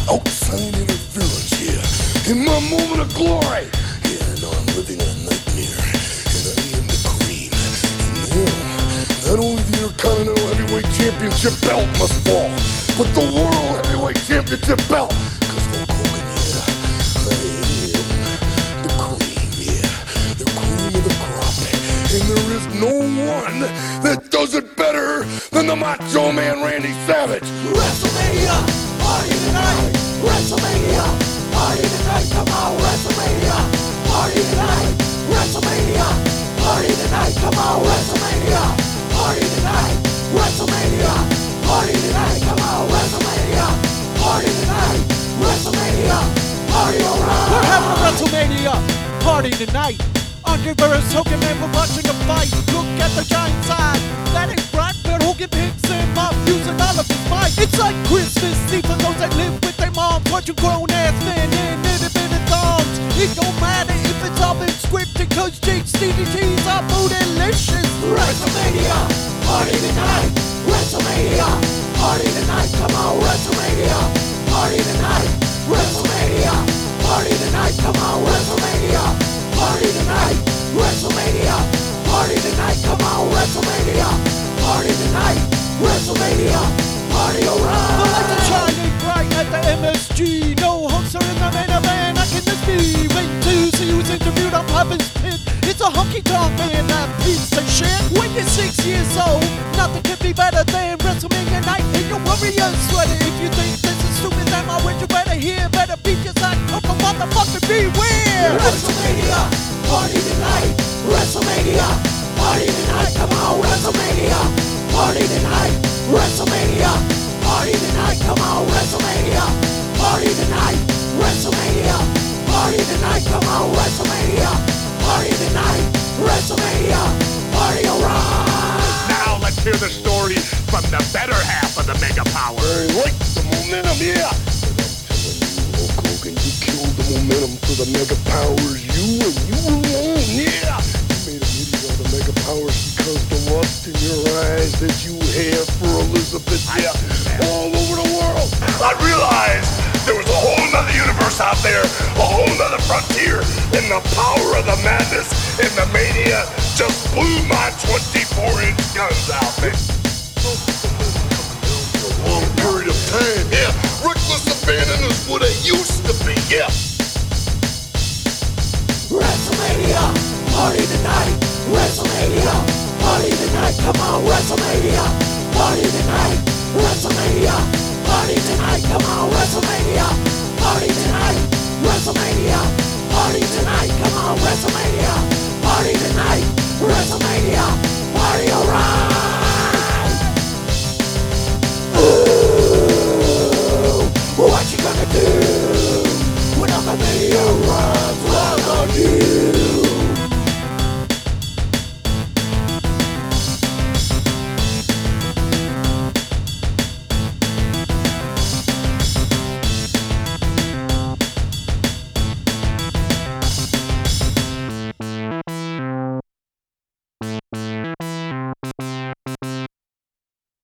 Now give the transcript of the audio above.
outside interference, yeah. In my moment of glory, yeah, no, I'm living in a nightmare, and I am the cream. And now, not only the Intercontinental Heavyweight Championship belt must fall, but the World Heavyweight Championship belt. Cause Hulk Hogan, yeah, I am the cream, yeah, the cream of the crop. And there is no one that does it better than the Macho Man Randy Savage. WrestleMania, party tonight. WrestleMania, party tonight. Come on, WrestleMania, party tonight. WrestleMania, party tonight. Come on, WrestleMania, party tonight. WrestleMania, party tonight. Come on, WrestleMania, party tonight. WrestleMania, party alright. We're having a WrestleMania party tonight. Andre versus Hogan, man, we're watching a fight. Look at the giant size. That ain't right, but Hogan picks him up using all of his might. It's like Christmas Eve for those that live with their moms. Watch you grown-ass men in itty-bitty thongs. It don't matter if it's all been scripted, cause Jake's DDTs are bootylicious. WrestleMania, party tonight. WrestleMania, party tonight. Come on, WrestleMania, party tonight. WrestleMania, party tonight. Come on, WrestleMania, party tonight. WrestleMania, party tonight. Come on, WrestleMania, party tonight. WrestleMania, party alright. The lights are shining bright at the MSG. No hosts are in the main event. How can this be? Wait to see who's interviewed on Poppin's Pit. It's a honky-tonk man, that piece of shit. When you're 6 years old, nothing can be better than WrestleMania night in your warrior sweater. If you think this is stupid, then my words you better hear. Better be just like Uncle Motherfucker Beware. WrestleMania, party tonight. WrestleMania, party tonight. Come on, WrestleMania, party tonight. WrestleMania, party tonight. Come on, WrestleMania, party tonight. WrestleMania, party tonight. Come on, WrestleMania, party tonight. WrestleMania, party alright. Now let's hear the story from the better half of the Mega Power. I like the momentum, yeah. But I'm telling you, Hulk Hogan, you killed the momentum for the Mega Powers. You and you alone, yeah. You made an idiot of the Mega Powers because the lust in your eyes that you have for Elizabeth, yeah, all over the world. I realized there was a whole nother universe out there, a whole nother frontier, and the power of the madness and the mania just blew my 24-inch guns out, man. For a long period of time, yeah. Reckless abandon is what it used to be, yeah. WrestleMania, party tonight. WrestleMania, party tonight. Come on, WrestleMania, party tonight.